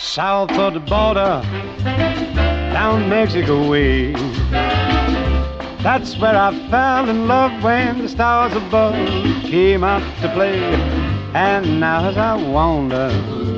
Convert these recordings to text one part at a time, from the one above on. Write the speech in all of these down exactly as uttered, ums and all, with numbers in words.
south of the border, down Mexico way. That's where I fell in love when the stars above came out to play. And now as I wander...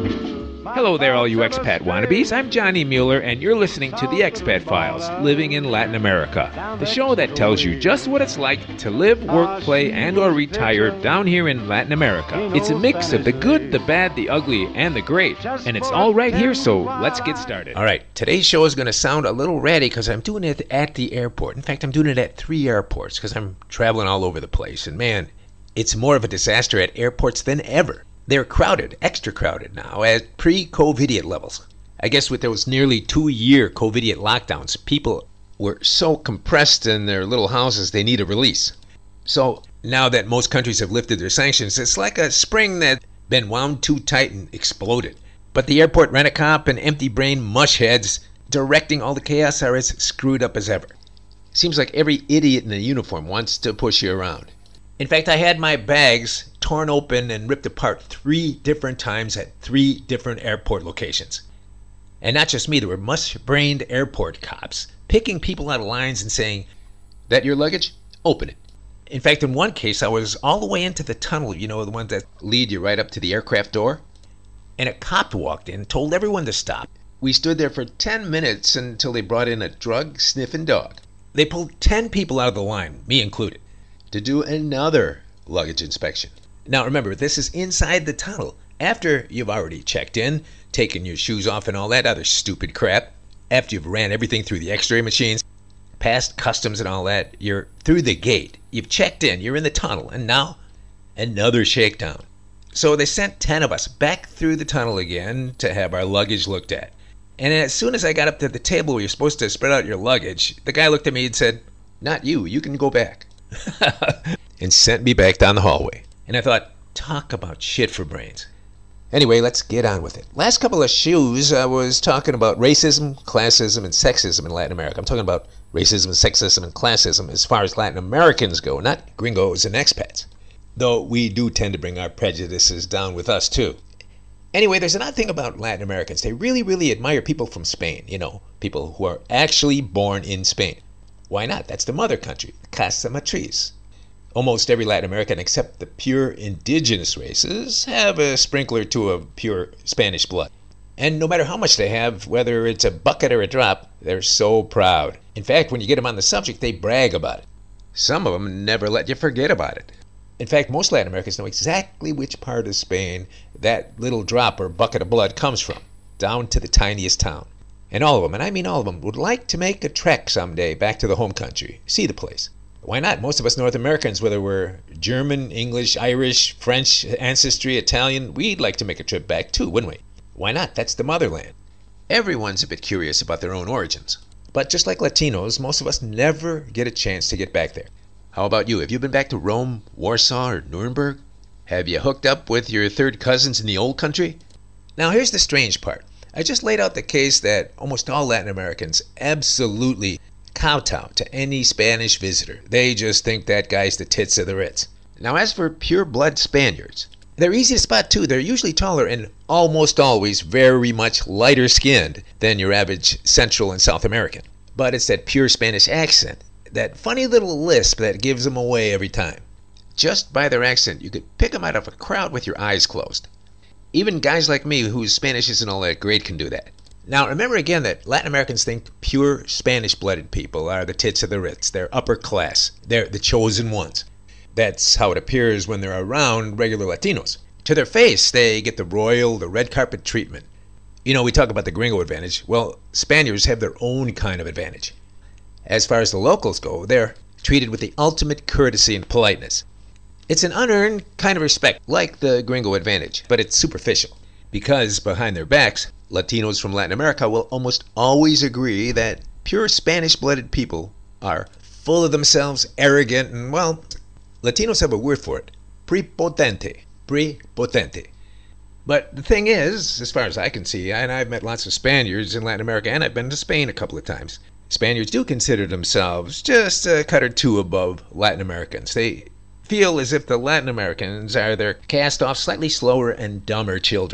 Hello there, all you expat wannabes. I'm Johnny Mueller, and you're listening to The Expat Files, Living in Latin America, the show that tells you just what it's like to live, work, play, and or retire down here in Latin America. It's a mix of the good, the bad, the ugly, and the great, and it's all right here, so let's get started. All right, today's show is going to sound a little ratty because I'm doing it at the airport. In fact, I'm doing it at three airports because I'm traveling all over the place, and man, it's more of a disaster at airports than ever. They're crowded, extra crowded now, at pre-COVIDiot levels. I guess with those nearly two-year COVIDiot lockdowns, people were so compressed in their little houses they need a release. So now that most countries have lifted their sanctions, it's like a spring that's been wound too tight and exploded. But the airport rent-a-cop and empty-brain mushheads directing all the chaos are as screwed up as ever. Seems like every idiot in a uniform wants to push you around. In fact, I had my bags torn open and ripped apart three different times at three different airport locations. And not just me, there were mush-brained airport cops picking people out of lines and saying, "That your luggage? Open it." In fact, in one case, I was all the way into the tunnel, you know, the ones that lead you right up to the aircraft door. And a cop walked in and told everyone to stop. We stood there for ten minutes until they brought in a drug-sniffing dog. They pulled ten people out of the line, me included, to do another luggage inspection. Now remember, this is inside the tunnel, after you've already checked in, taken your shoes off and all that other stupid crap, after you've ran everything through the x-ray machines, passed customs and all that, you're through the gate, you've checked in, you're in the tunnel, and now another shakedown. So they sent ten of us back through the tunnel again to have our luggage looked at. And as soon as I got up to the table where you're supposed to spread out your luggage, the guy looked at me and said, "Not you, you can go back." And sent me back down the hallway. And I thought, talk about shit for brains. Anyway, let's get on with it. Last couple of shoes, I was talking about racism, classism, and sexism in Latin America. I'm talking about racism, sexism, and classism as far as Latin Americans go, not gringos and expats. Though we do tend to bring our prejudices down with us, too. Anyway, there's an odd thing about Latin Americans. They really, really admire people from Spain, you know, people who are actually born in Spain. Why not? That's the mother country, Casa Matriz. Almost every Latin American except the pure indigenous races have a sprinkler or two of pure Spanish blood. And no matter how much they have, whether it's a bucket or a drop, they're so proud. In fact, when you get them on the subject, they brag about it. Some of them never let you forget about it. In fact, most Latin Americans know exactly which part of Spain that little drop or bucket of blood comes from, down to the tiniest town. And all of them, and I mean all of them, would like to make a trek someday back to the home country, see the place. Why not? Most of us North Americans, whether we're German, English, Irish, French ancestry, Italian, we'd like to make a trip back too, wouldn't we? Why not? That's the motherland. Everyone's a bit curious about their own origins. But just like Latinos, most of us never get a chance to get back there. How about you? Have you been back to Rome, Warsaw, or Nuremberg? Have you hooked up with your third cousins in the old country? Now here's the strange part. I just laid out the case that almost all Latin Americans absolutely kowtow to any Spanish visitor. They just think that guy's the tits of the Ritz. Now as for pure-blood Spaniards, they're easy to spot too. They're usually taller and almost always very much lighter skinned than your average Central and South American. But it's that pure Spanish accent, that funny little lisp that gives them away every time. Just by their accent, you could pick them out of a crowd with your eyes closed. Even guys like me whose Spanish isn't all that great can do that. Now, remember again that Latin Americans think pure Spanish-blooded people are the tits of the Ritz. They're upper class. They're the chosen ones. That's how it appears when they're around regular Latinos. To their face, they get the royal, the red carpet treatment. You know, we talk about the gringo advantage. Well, Spaniards have their own kind of advantage. As far as the locals go, they're treated with the ultimate courtesy and politeness. It's an unearned kind of respect, like the gringo advantage, but it's superficial. Because behind their backs, Latinos from Latin America will almost always agree that pure Spanish-blooded people are full of themselves, arrogant, and, well, Latinos have a word for it. Prepotente. Prepotente. But the thing is, as far as I can see, and I've met lots of Spaniards in Latin America, and I've been to Spain a couple of times, Spaniards do consider themselves just a cut or two above Latin Americans. They feel as if the Latin Americans are their cast-off, slightly slower and dumber children.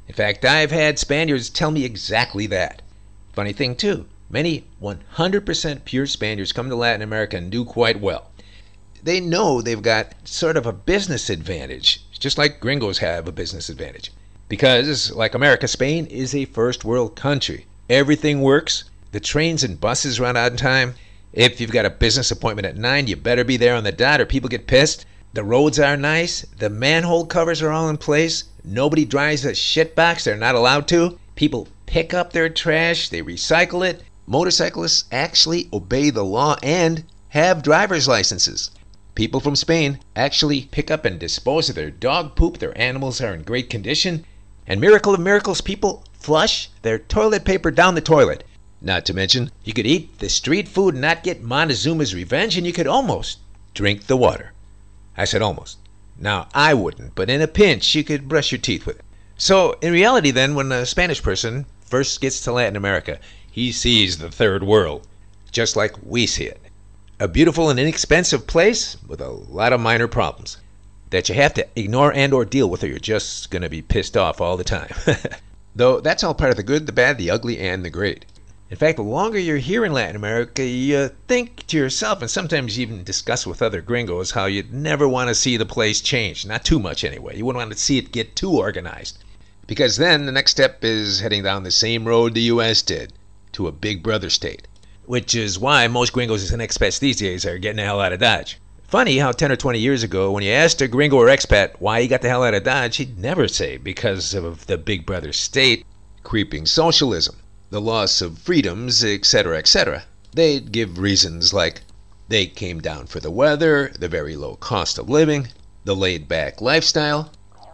In fact, I've had Spaniards tell me exactly that. Funny thing, too, many one hundred percent pure Spaniards come to Latin America and do quite well. They know they've got sort of a business advantage, just like gringos have a business advantage. Because, like America, Spain is a first world country. Everything works. The trains and buses run on time. If you've got a business appointment at nine, you better be there on the dot or people get pissed. The roads are nice. The manhole covers are all in place. Nobody drives a shitbox. They're not allowed to. People pick up their trash. They recycle it. Motorcyclists actually obey the law and have driver's licenses. People from Spain actually pick up and dispose of their dog poop. Their animals are in great condition. And miracle of miracles, people flush their toilet paper down the toilet. Not to mention, you could eat the street food and not get Montezuma's revenge, and you could almost drink the water. I said almost. Now, I wouldn't, but in a pinch, you could brush your teeth with it. So, in reality then, when a Spanish person first gets to Latin America, he sees the third world, just like we see it. A beautiful and inexpensive place with a lot of minor problems that you have to ignore and or deal with, or you're just going to be pissed off all the time. Though that's all part of the good, the bad, the ugly, and the great. In fact, the longer you're here in Latin America, you think to yourself, and sometimes even discuss with other gringos, how you'd never want to see the place change. Not too much anyway. You wouldn't want to see it get too organized. Because then the next step is heading down the same road the U S did, to a big brother state. Which is why most gringos and expats these days are getting the hell out of Dodge. Funny how ten or twenty years ago, when you asked a gringo or expat why he got the hell out of Dodge, he'd never say because of the big brother state, creeping socialism, the loss of freedoms, et cetera, et cetera. They'd give reasons like they came down for the weather, the very low cost of living, the laid-back lifestyle,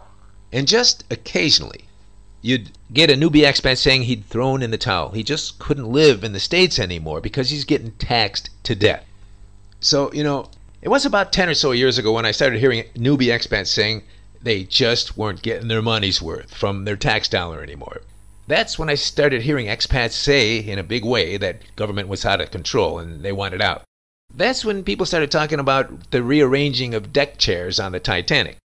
and just occasionally, you'd get a newbie expat saying he'd thrown in the towel. He just couldn't live in the States anymore because he's getting taxed to death. So, you know, it was about ten or so years ago when I started hearing newbie expats saying they just weren't getting their money's worth from their tax dollar anymore. That's when I started hearing expats say in a big way that government was out of control and they wanted out. That's when people started talking about the rearranging of deck chairs on the Titanic.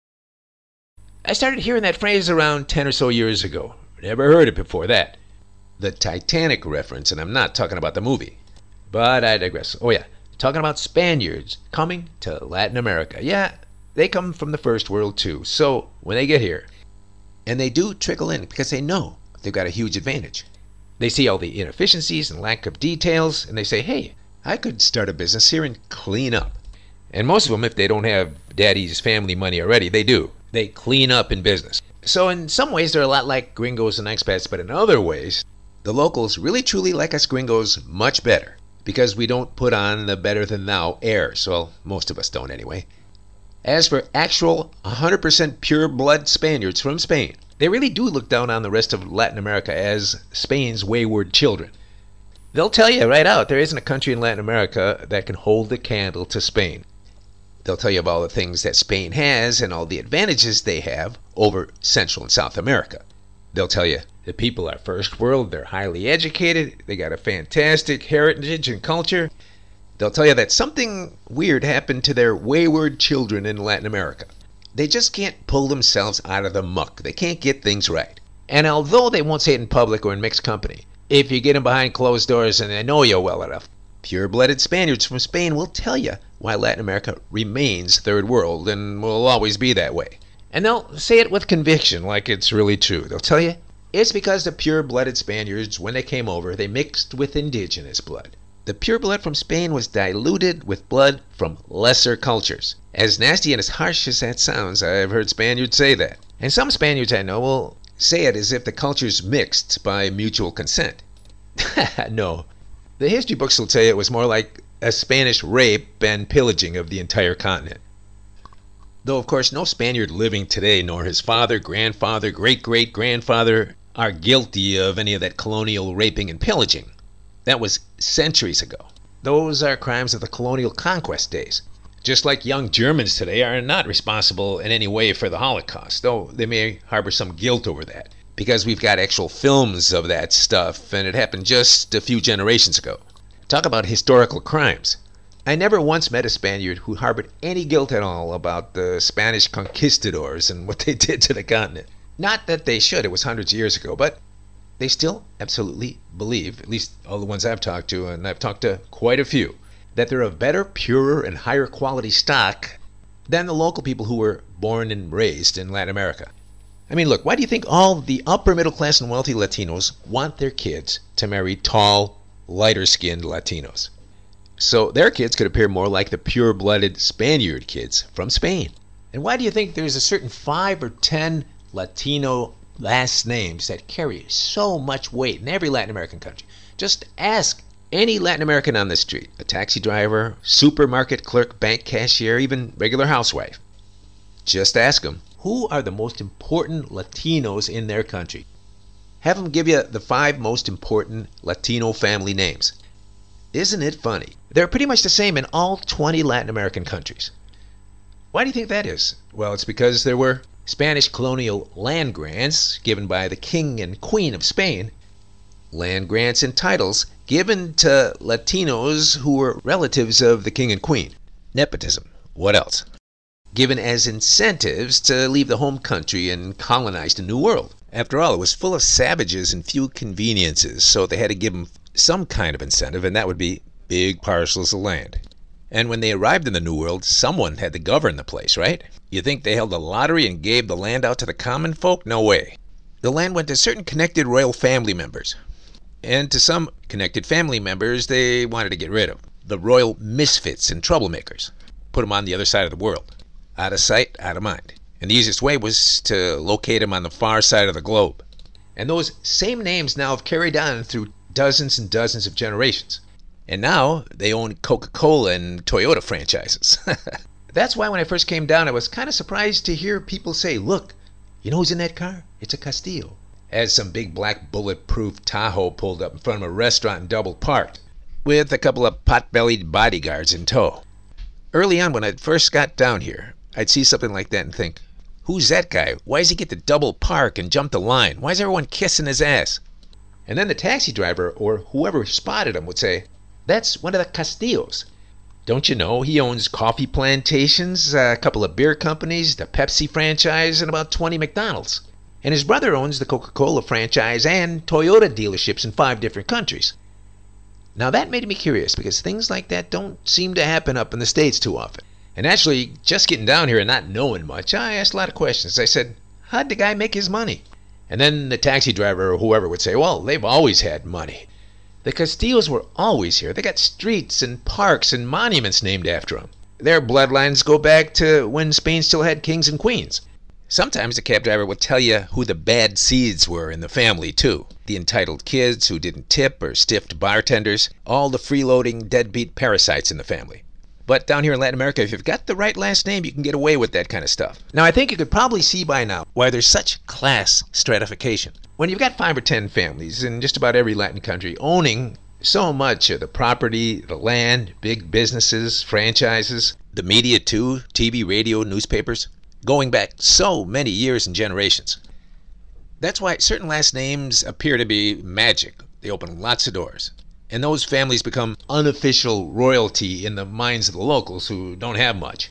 I started hearing that phrase around ten or so years ago. Never heard it before that. The Titanic reference, and I'm not talking about the movie. But I digress. Oh yeah, talking about Spaniards coming to Latin America. Yeah, they come from the first world too. So when they get here, and they do trickle in because they know they've got a huge advantage. They see all the inefficiencies and lack of details, and they say, hey, I could start a business here and clean up. And most of them, if they don't have daddy's family money already, they do. They clean up in business. So in some ways, they're a lot like gringos and expats, but in other ways, the locals really truly like us gringos much better because we don't put on the better-than-thou airs. Well, most of us don't anyway. As for actual one hundred percent pure-blood Spaniards from Spain, they really do look down on the rest of Latin America as Spain's wayward children. They'll tell you right out there isn't a country in Latin America that can hold a candle to Spain. They'll tell you about all the things that Spain has and all the advantages they have over Central and South America. They'll tell you the people are first world, they're highly educated, they got a fantastic heritage and culture. They'll tell you that something weird happened to their wayward children in Latin America. They just can't pull themselves out of the muck. They can't get things right. And although they won't say it in public or in mixed company, if you get them behind closed doors and they know you well enough, pure-blooded Spaniards from Spain will tell you why Latin America remains third world and will always be that way. And they'll say it with conviction like it's really true. They'll tell you it's because the pure-blooded Spaniards, when they came over, they mixed with indigenous blood. The pure blood from Spain was diluted with blood from lesser cultures. As nasty and as harsh as that sounds, I've heard Spaniards say that. And some Spaniards I know will say it as if the cultures mixed by mutual consent. No. The history books will tell you it was more like a Spanish rape and pillaging of the entire continent. Though, of course, no Spaniard living today, nor his father, grandfather, great-great-grandfather, are guilty of any of that colonial raping and pillaging. That was centuries ago. Those are crimes of the colonial conquest days. Just like young Germans today are not responsible in any way for the Holocaust, though they may harbor some guilt over that, because we've got actual films of that stuff, and it happened just a few generations ago. Talk about historical crimes. I never once met a Spaniard who harbored any guilt at all about the Spanish conquistadors and what they did to the continent. Not that they should, it was hundreds of years ago, but they still absolutely believe, at least all the ones I've talked to, and I've talked to quite a few, that they're of better, purer, and higher quality stock than the local people who were born and raised in Latin America. I mean, look, why do you think all the upper middle class and wealthy Latinos want their kids to marry tall, lighter-skinned Latinos? So their kids could appear more like the pure-blooded Spaniard kids from Spain. And why do you think there's a certain five or ten Latino last names that carry so much weight in every Latin American country? Just ask any Latin American on the street, a taxi driver, supermarket clerk, bank cashier, even regular housewife. Just ask them, who are the most important Latinos in their country? Have them give you the five most important Latino family names. Isn't it funny? They're pretty much the same in all twenty Latin American countries. Why do you think that is? Well, it's because there were Spanish colonial land grants given by the King and Queen of Spain, land grants and titles given to Latinos who were relatives of the King and Queen. Nepotism. What else? Given as incentives to leave the home country and colonize the New World. After all, it was full of savages and few conveniences, so they had to give them some kind of incentive, and that would be big parcels of land. And when they arrived in the New World, someone had to govern the place, right? You think they held a lottery and gave the land out to the common folk? No way. The land went to certain connected royal family members. And to some connected family members they wanted to get rid of. The royal misfits and troublemakers. Put them on the other side of the world. Out of sight, out of mind. And the easiest way was to locate them on the far side of the globe. And those same names now have carried on through dozens and dozens of generations. And now they own Coca-Cola and Toyota franchises. That's why when I first came down, I was kind of surprised to hear people say, look, you know who's in that car? It's a Castillo. As some big black bulletproof Tahoe pulled up in front of a restaurant and double parked, with a couple of pot-bellied bodyguards in tow. Early on when I first got down here, I'd see something like that and think, who's that guy? Why does he get to double park and jump the line? Why is everyone kissing his ass? And then the taxi driver or whoever spotted him would say, that's one of the Castillos. Don't you know he owns coffee plantations, a couple of beer companies, the Pepsi franchise, and about twenty McDonald's. And his brother owns the Coca-Cola franchise and Toyota dealerships in five different countries. Now that made me curious because things like that don't seem to happen up in the States too often. And actually, just getting down here and not knowing much, I asked a lot of questions. I said, how'd the guy make his money? And then the taxi driver or whoever would say, well, they've always had money. The Castillos were always here. They got streets and parks and monuments named after them. Their bloodlines go back to when Spain still had kings and queens. Sometimes the cab driver would tell you who the bad seeds were in the family, too. The entitled kids who didn't tip or stiffed bartenders. All the freeloading, deadbeat parasites in the family. But down here in Latin America, if you've got the right last name, you can get away with that kind of stuff. Now, I think you could probably see by now why there's such class stratification. When you've got five or ten families in just about every Latin country owning so much of the property, the land, big businesses, franchises, the media too, T V, radio, newspapers, going back so many years and generations. That's why certain last names appear to be magic. They open lots of doors. And those families become unofficial royalty in the minds of the locals who don't have much.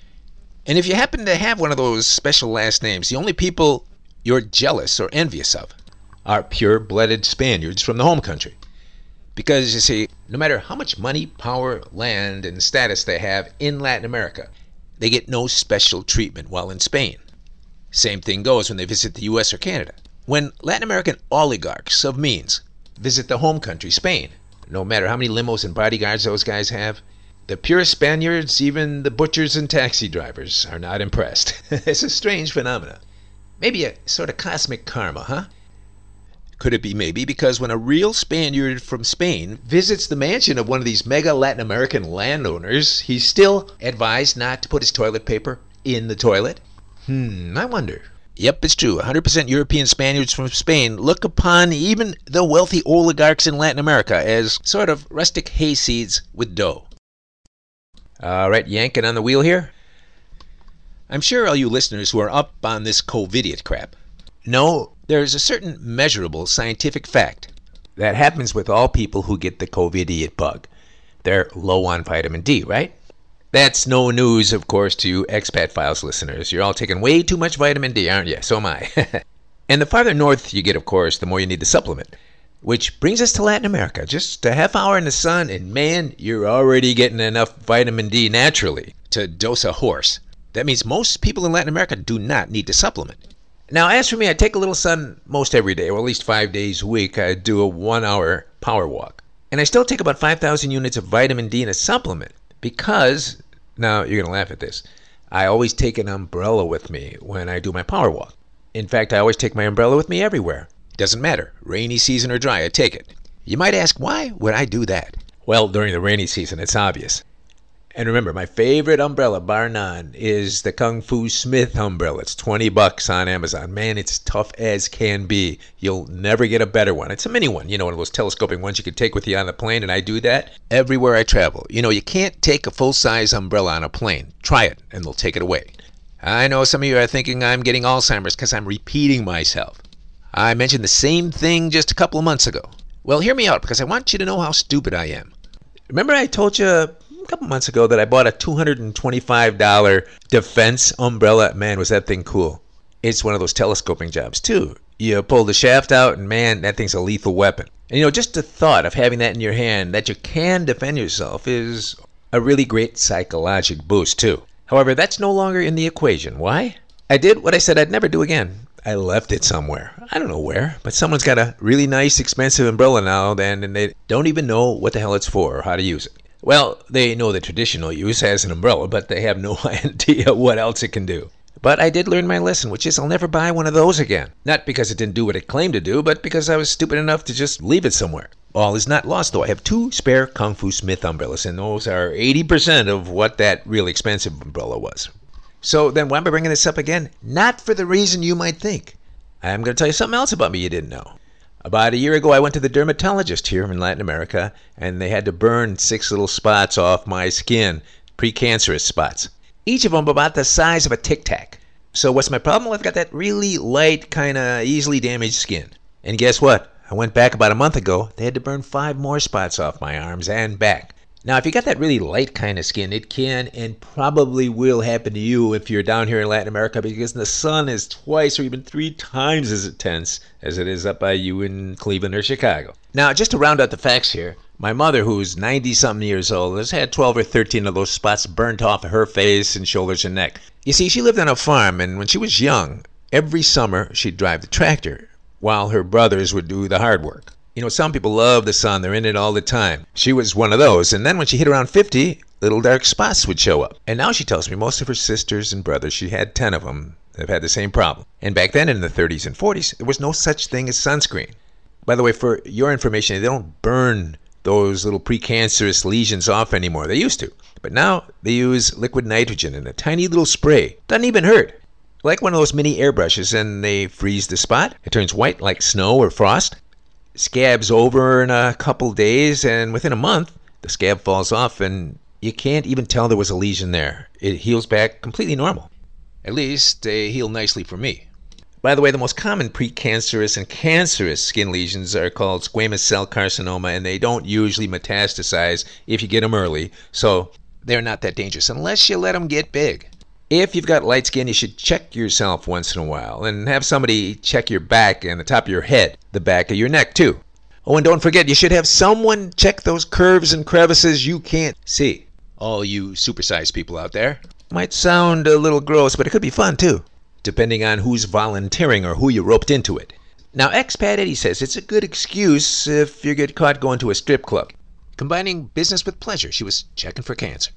And if you happen to have one of those special last names, the only people you're jealous or envious of are pure-blooded Spaniards from the home country. Because, you see, no matter how much money, power, land, and status they have in Latin America, they get no special treatment while in Spain. Same thing goes when they visit the U S or Canada. When Latin American oligarchs of means visit the home country, Spain, no matter how many limos and bodyguards those guys have, the pure Spaniards, even the butchers and taxi drivers, are not impressed. It's a strange phenomenon. Maybe a sort of cosmic karma, huh? Could it be maybe because when a real Spaniard from Spain visits the mansion of one of these mega Latin American landowners, he's still advised not to put his toilet paper in the toilet? Hmm, I wonder. Yep, it's true. one hundred percent European Spaniards from Spain look upon even the wealthy oligarchs in Latin America as sort of rustic hayseeds with dough. All right, yanking on the wheel here. I'm sure all you listeners who are up on this COVIDiot crap know there's a certain measurable scientific fact that happens with all people who get the COVIDiot bug. They're low on vitamin D, right? That's no news, of course, to you Expat Files listeners. You're all taking way too much vitamin D, aren't you? So am I. And the farther north you get, of course, the more you need the supplement. Which brings us to Latin America. Just a half hour in the sun, and man, you're already getting enough vitamin D naturally to dose a horse. That means most people in Latin America do not need to supplement. Now, as for me, I take a little sun most every day, or at least five days a week. I do a one-hour power walk. And I still take about five thousand units of vitamin D in a supplement because, now you're going to laugh at this, I always take an umbrella with me when I do my power walk. In fact, I always take my umbrella with me everywhere. It doesn't matter, rainy season or dry, I take it. You might ask, why would I do that? Well, during the rainy season, it's obvious. And remember, my favorite umbrella, bar none, is the Kung Fu Smith umbrella. It's twenty bucks on Amazon. Man, it's tough as can be. You'll never get a better one. It's a mini one, you know, one of those telescoping ones you could take with you on the plane, and I do that everywhere I travel. You know, you can't take a full-size umbrella on a plane. Try it, and they'll take it away. I know some of you are thinking I'm getting Alzheimer's because I'm repeating myself. I mentioned the same thing just a couple of months ago. Well, hear me out, because I want you to know how stupid I am. Remember I told you a couple months ago that I bought a two hundred twenty-five dollars Defense umbrella? Man, was that thing cool. It's one of those telescoping jobs, too. You pull the shaft out, and man, that thing's a lethal weapon. And you know, just the thought of having that in your hand, that you can defend yourself, is a really great psychological boost, too. However, that's no longer in the equation. Why? I did what I said I'd never do again. I left it somewhere. I don't know where, but someone's got a really nice, expensive umbrella now, then, and they don't even know what the hell it's for or how to use it. Well, they know the traditional use as an umbrella, but they have no idea what else it can do. But I did learn my lesson, which is I'll never buy one of those again. Not because it didn't do what it claimed to do, but because I was stupid enough to just leave it somewhere. All is not lost, though. I have two spare Kung Fu Smith umbrellas, and those are eighty percent of what that really expensive umbrella was. So then why am I bringing this up again? Not for the reason you might think. I'm going to tell you something else about me you didn't know. About a year ago, I went to the dermatologist here in Latin America, and they had to burn six little spots off my skin, precancerous spots. Each of them about the size of a Tic Tac. So what's my problem? Well, I've got that really light, kind of easily damaged skin. And guess what? I went back about a month ago. They had to burn five more spots off my arms and back. Now, if you got that really light kind of skin, it can and probably will happen to you if you're down here in Latin America, because the sun is twice or even three times as intense as it is up by you in Cleveland or Chicago. Now, just to round out the facts here, my mother, who's ninety-something years old, has had twelve or thirteen of those spots burnt off of her face and shoulders and neck. You see, she lived on a farm, and when she was young, every summer she'd drive the tractor, while her brothers would do the hard work. You know, some people love the sun. They're in it all the time. She was one of those. And then when she hit around fifty, little dark spots would show up. And now she tells me most of her sisters and brothers, she had ten of them, have had the same problem. And back then in the thirties and forties, there was no such thing as sunscreen. By the way, for your information, they don't burn those little precancerous lesions off anymore. They used to. But now they use liquid nitrogen in a tiny little spray. Doesn't even hurt. Like one of those mini airbrushes, and they freeze the spot. It turns white like snow or frost. Scabs over in a couple days, and within a month, the scab falls off, and you can't even tell there was a lesion there. It heals back completely normal. At least, they heal nicely for me. By the way, the most common precancerous and cancerous skin lesions are called squamous cell carcinoma, and they don't usually metastasize if you get them early, so they're not that dangerous unless you let them get big. If you've got light skin, you should check yourself once in a while and have somebody check your back and the top of your head, the back of your neck too. Oh, and don't forget, you should have someone check those curves and crevices you can't see. All you supersized people out there. Might sound a little gross, but it could be fun too, depending on who's volunteering or who you roped into it. Now, Expat Eddie says it's a good excuse if you get caught going to a strip club. Combining business with pleasure, she was checking for cancer.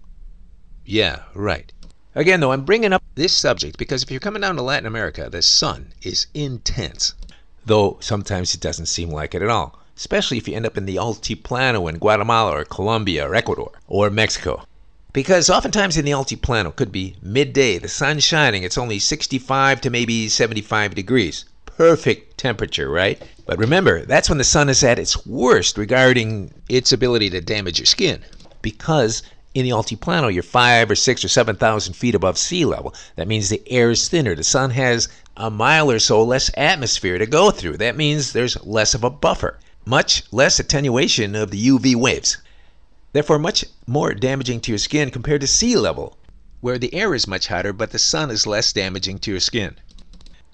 Yeah, right. Again, though, I'm bringing up this subject because if you're coming down to Latin America, the sun is intense. Though sometimes it doesn't seem like it at all, especially if you end up in the Altiplano in Guatemala or Colombia or Ecuador or Mexico. Because oftentimes in the Altiplano it could be midday, the sun's shining, it's only sixty-five to maybe seventy-five degrees. Perfect temperature, right? But remember, that's when the sun is at its worst regarding its ability to damage your skin. Because in the Altiplano, you're five or six or seven thousand feet above sea level. That means the air is thinner. The sun has a mile or so less atmosphere to go through. That means there's less of a buffer, much less attenuation of the U V waves. Therefore, much more damaging to your skin compared to sea level, where the air is much hotter, but the sun is less damaging to your skin.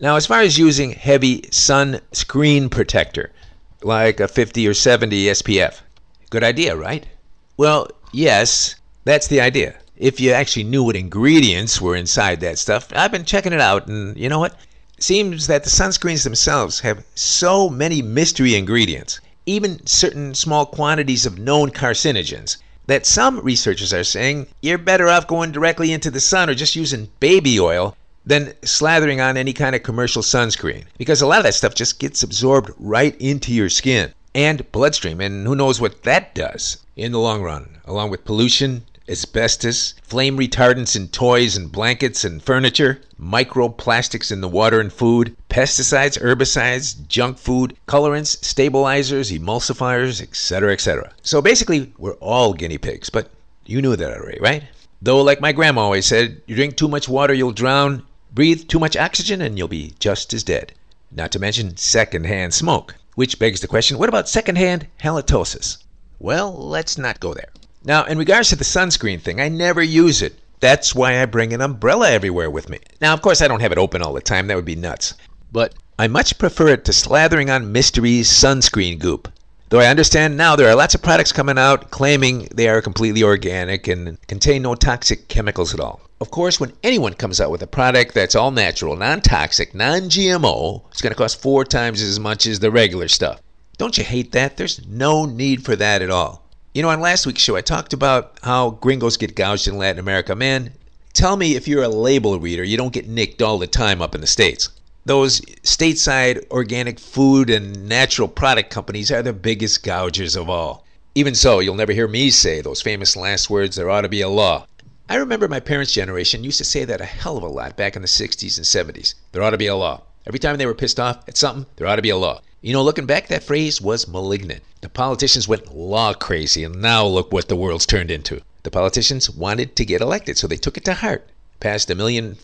Now, as far as using heavy sunscreen protector, like a fifty or seventy S P F, good idea, right? Well, yes, that's the idea. If you actually knew what ingredients were inside that stuff. I've been checking it out, and you know what? It seems that the sunscreens themselves have so many mystery ingredients, even certain small quantities of known carcinogens, that some researchers are saying you're better off going directly into the sun or just using baby oil than slathering on any kind of commercial sunscreen, because a lot of that stuff just gets absorbed right into your skin and bloodstream, and who knows what that does in the long run, along with pollution, asbestos, flame retardants in toys and blankets and furniture, microplastics in the water and food, pesticides, herbicides, junk food, colorants, stabilizers, emulsifiers, et cetera, et cetera. So basically, we're all guinea pigs, but you knew that already, right? Though, like my grandma always said, you drink too much water, you'll drown. Breathe too much oxygen, and you'll be just as dead. Not to mention secondhand smoke. Which begs the question, what about secondhand halitosis? Well, let's not go there. Now, in regards to the sunscreen thing, I never use it. That's why I bring an umbrella everywhere with me. Now, of course, I don't have it open all the time. That would be nuts. But I much prefer it to slathering on Mystery's sunscreen goop. Though I understand now there are lots of products coming out claiming they are completely organic and contain no toxic chemicals at all. Of course, when anyone comes out with a product that's all natural, non-toxic, non-G M O, it's going to cost four times as much as the regular stuff. Don't you hate that? There's no need for that at all. You know, on last week's show, I talked about how gringos get gouged in Latin America. Man, tell me if you're a label reader, you don't get nicked all the time up in the States. Those stateside organic food and natural product companies are the biggest gougers of all. Even so, you'll never hear me say those famous last words, there ought to be a law. I remember my parents' generation used to say that a hell of a lot back in the sixties and seventies. There ought to be a law. Every time they were pissed off at something, there ought to be a law. You know, looking back, that phrase was malignant. The politicians went law crazy, and now look what the world's turned into. The politicians wanted to get elected, so they took it to heart. Passed a million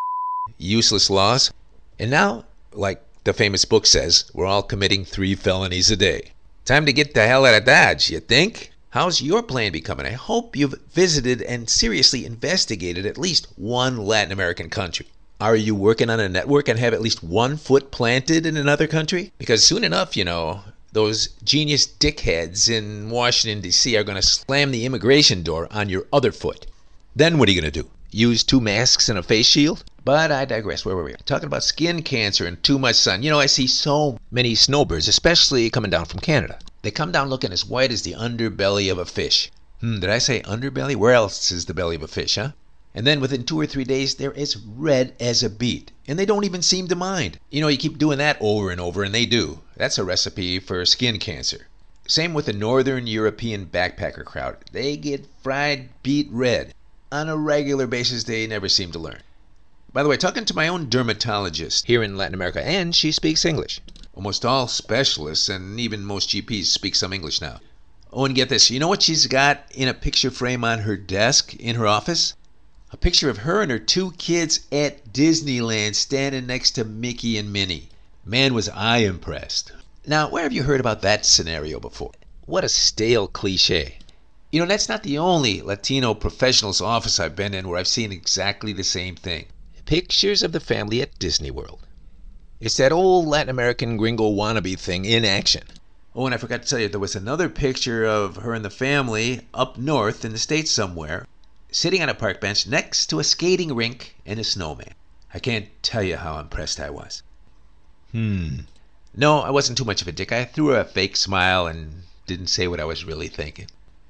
useless laws. And now, like the famous book says, we're all committing three felonies a day. Time to get the hell out of Dodge, you think? How's your plan becoming? I hope you've visited and seriously investigated at least one Latin American country. Are you working on a network and have at least one foot planted in another country? Because soon enough, you know, those genius dickheads in Washington, D C are going to slam the immigration door on your other foot. Then what are you going to do? Use two masks and a face shield? But I digress. Where were we? Talking about skin cancer and too much sun. You know, I see so many snowbirds, especially coming down from Canada. They come down looking as white as the underbelly of a fish. Hmm, did I say underbelly? Where else is the belly of a fish, huh? And then within two or three days, they're as red as a beet. And they don't even seem to mind. You know, you keep doing that over and over, and they do. That's a recipe for skin cancer. Same with the Northern European backpacker crowd. They get fried beet red. On a regular basis, they never seem to learn. By the way, talking to my own dermatologist here in Latin America, and she speaks English. Almost all specialists and even most G Ps speak some English now. Oh, and get this. You know what she's got in a picture frame on her desk in her office? A picture of her and her two kids at Disneyland standing next to Mickey and Minnie. Man, was I impressed. Now, where have you heard about that scenario before? What a stale cliche. You know, that's not the only Latino professional's office I've been in where I've seen exactly the same thing. Pictures of the family at Disney World. It's that old Latin American gringo wannabe thing in action. Oh, and I forgot to tell you, there was another picture of her and the family up north in the States somewhere, sitting on a park bench next to a skating rink and a snowman. I can't tell you how impressed I was. Hmm. No, I wasn't too much of a dick. I threw her a fake smile and didn't say what I was really thinking.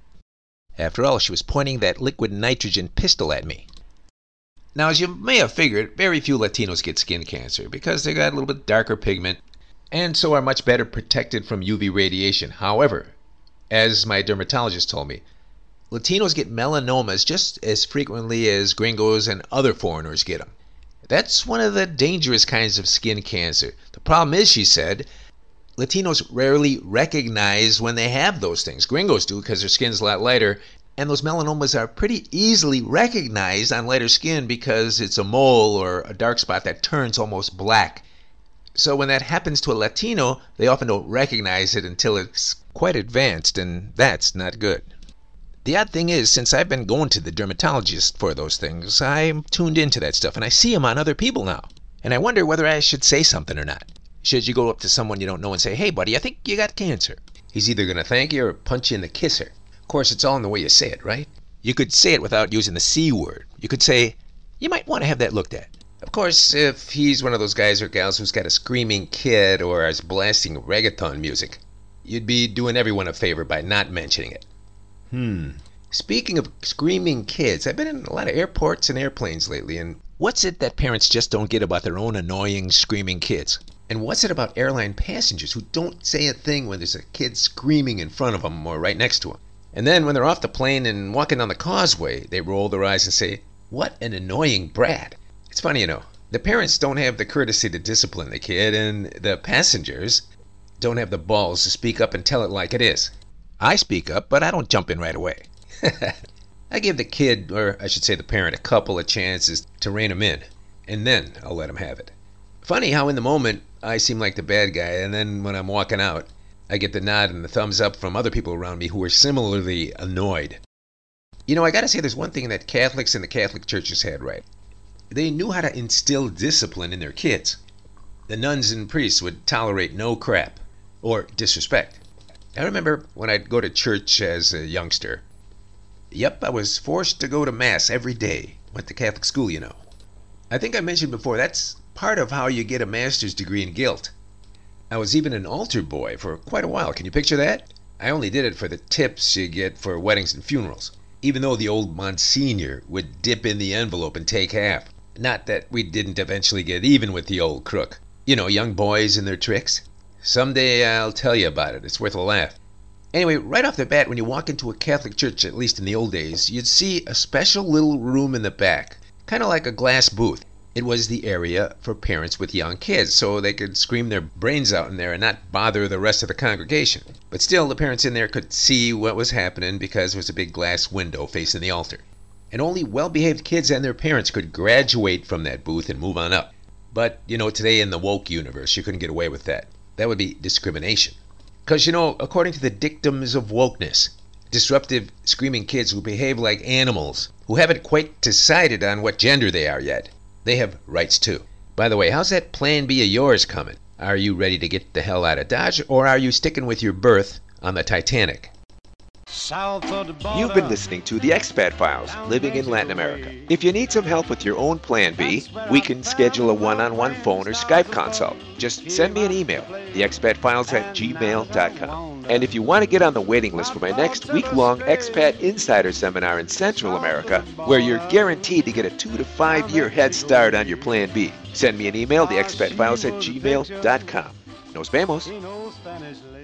After all, she was pointing that liquid nitrogen pistol at me. Now, as you may have figured, very few Latinos get skin cancer because they got a little bit darker pigment and so are much better protected from U V radiation. However, as my dermatologist told me, Latinos get melanomas just as frequently as gringos and other foreigners get them. That's one of the dangerous kinds of skin cancer. The problem is, she said, Latinos rarely recognize when they have those things. Gringos do because their skin's a lot lighter, and those melanomas are pretty easily recognized on lighter skin because it's a mole or a dark spot that turns almost black. So when that happens to a Latino, they often don't recognize it until it's quite advanced, and that's not good. The odd thing is, since I've been going to the dermatologist for those things, I'm tuned into that stuff, and I see them on other people now. And I wonder whether I should say something or not. Should you go up to someone you don't know and say, hey, buddy, I think you got cancer? He's either going to thank you or punch you in the kisser. Of course, it's all in the way you say it, right? You could say it without using the C word. You could say, you might want to have that looked at. Of course, if he's one of those guys or gals who's got a screaming kid or is blasting reggaeton music, you'd be doing everyone a favor by not mentioning it. Hmm. Speaking of screaming kids, I've been in a lot of airports and airplanes lately, and what's it that parents just don't get about their own annoying, screaming kids? And what's it about airline passengers who don't say a thing when there's a kid screaming in front of them or right next to them? And then when they're off the plane and walking down the causeway, they roll their eyes and say, what an annoying brat. It's funny, you know, the parents don't have the courtesy to discipline the kid, and the passengers don't have the balls to speak up and tell it like it is. I speak up, but I don't jump in right away. I give the kid, or I should say the parent, a couple of chances to rein him in, and then I'll let him have it. Funny how in the moment I seem like the bad guy, and then when I'm walking out, I get the nod and the thumbs up from other people around me who are similarly annoyed. You know, I gotta say there's one thing that Catholics and the Catholic churches had right. They knew how to instill discipline in their kids. The nuns and priests would tolerate no crap, or disrespect. I remember when I'd go to church as a youngster. Yep, I was forced to go to Mass every day. Went to Catholic school, you know. I think I mentioned before, that's part of how you get a master's degree in guilt. I was even an altar boy for quite a while. Can you picture that? I only did it for the tips you get for weddings and funerals, even though the old Monsignor would dip in the envelope and take half. Not that we didn't eventually get even with the old crook. You know, young boys and their tricks. Someday I'll tell you about it. It's worth a laugh. Anyway, right off the bat, when you walk into a Catholic church, at least in the old days, you'd see a special little room in the back, kind of like a glass booth. It was the area for parents with young kids, so they could scream their brains out in there and not bother the rest of the congregation. But still, the parents in there could see what was happening because there was a big glass window facing the altar. And only well-behaved kids and their parents could graduate from that booth and move on up. But, you know, today in the woke universe, you couldn't get away with that. That would be discrimination. Because, you know, according to the dictums of wokeness, disruptive, screaming kids who behave like animals, who haven't quite decided on what gender they are yet, they have rights too. By the way, how's that plan B of yours coming? Are you ready to get the hell out of Dodge, or are you sticking with your berth on the Titanic? You've been listening to The Expat Files, Living in Latin America. If you need some help with your own Plan B, we can schedule a one-on-one phone or Skype consult. Just send me an email, the expat files at gmail dot com. And if you want to get on the waiting list for my next week-long Expat Insider Seminar in Central America, where you're guaranteed to get a two to five year head start on your Plan B, send me an email, the expat files at gmail dot com. Nos vemos.